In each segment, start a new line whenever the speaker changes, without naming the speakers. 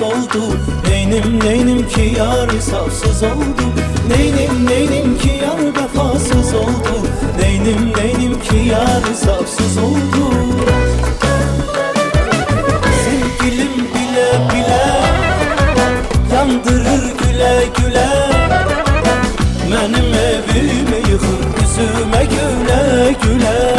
vefasız oldu. Neynim ki yar safsız oldu. Neynim ki yar vefasız oldu. Neynim ki yar safsız oldu. Sevgilim bile bile yandırır güle güle. Benim evimi yıkır yüzüme güle güle.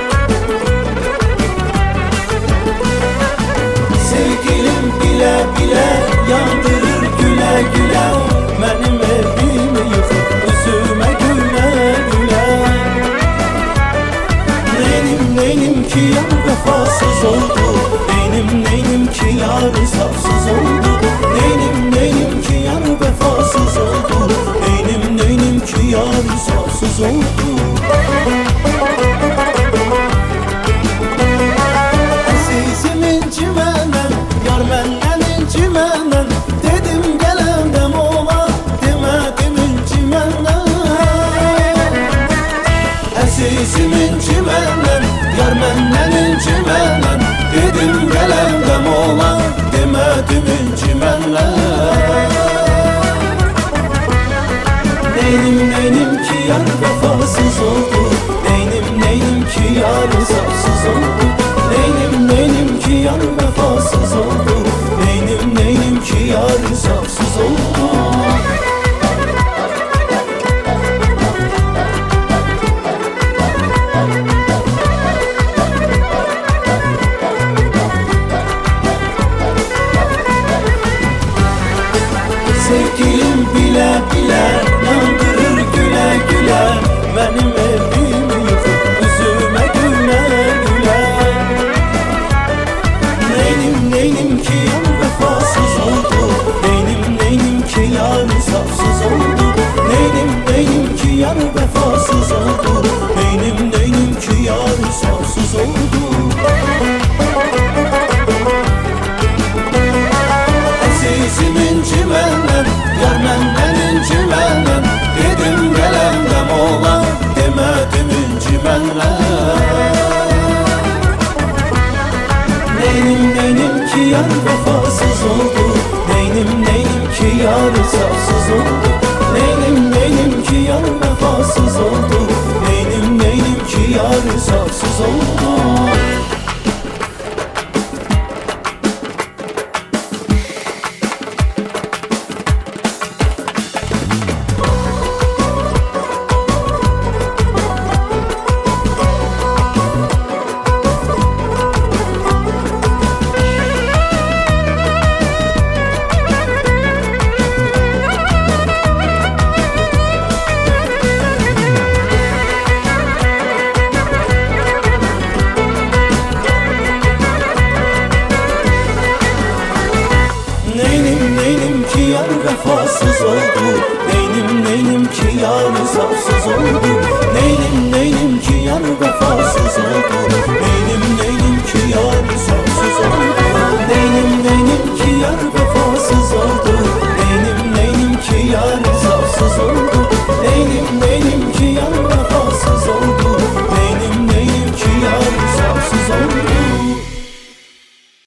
Sevgilim bile bile yandırır güle güle. Benim evimi yıkır yüzüme güle güle. Neynim ki yar vefasız oldu. Neynim ki yar safsız oldu. Neynim ki yar vefasız oldu. Neynim ki yar safsız oldu. Əzizim incimənən, yar məndən incimənən. Dedim gələndəm ola, demədim incimənən. Əzizim incimənən, yar məndən incimənən. Dedim gələndəm ola, demədim incimənən. Neynim ki yar vefasız oldu. Neynim ki yar safsız oldu. Neynim ki yar vefasız oldu. Neynim ki yar safsız oldu. Sevgilim bile bile yandırır güle güle. Benim evimi yıkıp yüzüme güle güle. Neynim ki yar vefasız oldu. Neynim ki yar safsız oldu. Neynim ki yar vefasız oldu. Neynim ki yar safsız oldu. Əzizim incimənən, yar məndən incimənən. Dedim gələndəm ola, demədim incimənən. Neynim ki yar vefasız oldu. Neynim ki yar safsız oldu. Neynim ki yar vefasız oldu. Neynim ki yar safsız oldu. Neynim ki yar vefasız oldu. Neynim ki yar safsız oldu. Neynim ki yar vefasız oldu. Neynim ki yar safsız oldu.